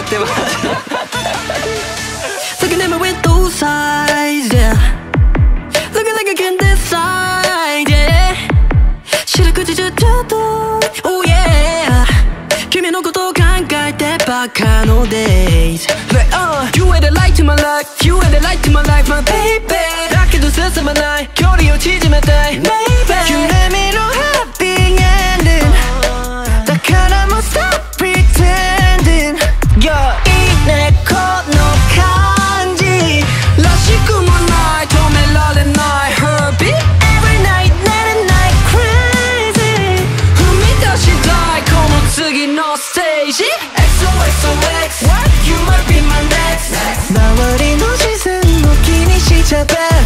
ってます Looking at me with those eyes, yeah. Looking like I can decide, yeah. 白くじちゃったと Oh yeah 君のことを考えてばかの days Like You are the light to my life You are the light to my life, my baby だけど進まない距離を縮めたい Maybe 夢見ろ happy ending だからもう stop pretending Yeah いいねこの感じらしくもない止められない Heartbeat Every night, night and night Crazy 踏み出したいこの次のステージ XOXOX What? You might be my next 周りの視線を気にしちゃって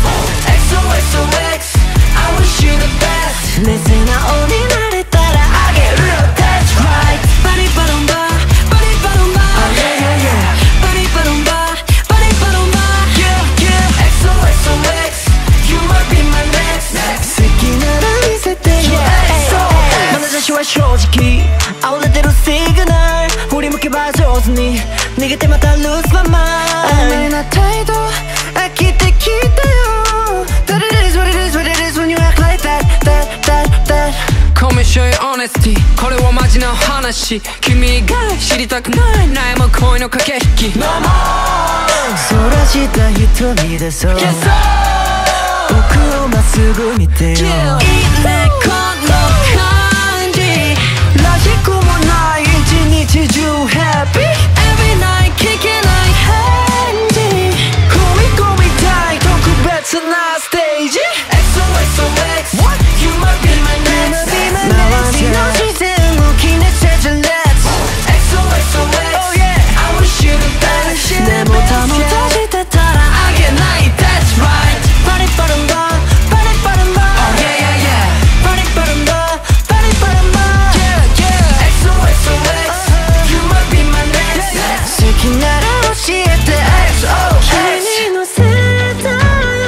XOXOX I wish you the best 冷静な青になれたらあげるよ That's right バリバロンババリバロンバ Oh yeah yeah yeah バリバロンババリバロンバ Yeah yeah XOXOX You might be my next 好きなら見せてよ XOX 眼差しは正直煽れてるシグナル振り向けば上手に逃げてまた lose my mind 甘めな態度飽きてきたよ That it is what it is what it is when you act like that Come and show you honesty これはマジな話君が知りたくない悩む恋の駆け引き No more そらした瞳でそう僕をまっすぐ見てよいいねこの感じらしくもない一日中 Happy Every night 聞けない返事踏み込みたい特別なステージ XOXOX What? You might be my next 周りの視線を気にせず Let's XOXOX Oh yeah I wish you the best でも保たしてたらあげない That's right バリバロンババリバロンバ Oh yeah yeah yeah バリバロンババリバロンバ Yeah yeah XOXOX You might be my next 好きなら教えて XOX 君に乗せたよ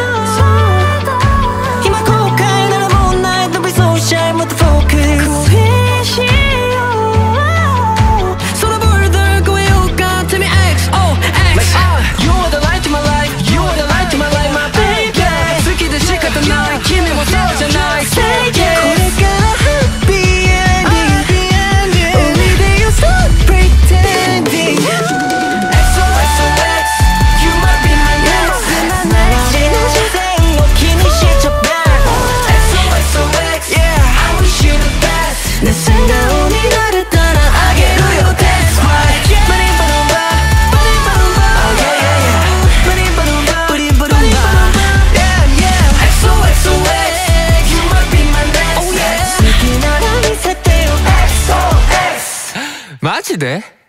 今後悔ならもうない Don't be so shy もっと focus 恋しようそのボルダー越えようか Tell me XOX You are the light to my life You are the light to my life my baby 好きで仕方ない君もそうじゃない Say yeah これから happy ending Only day you stop pretending XOXOX You might be my next 周りの視線を気にしちゃった XOXOX Yeah I wish you the best ね素顔になれたらあげるよ That's right バリバロンババリバロンバ Oh yeah yeah yeah バリバロンババリバロンバ Yeah yeah XOXOX You might be my next 好きなら見せてよ XOX マジで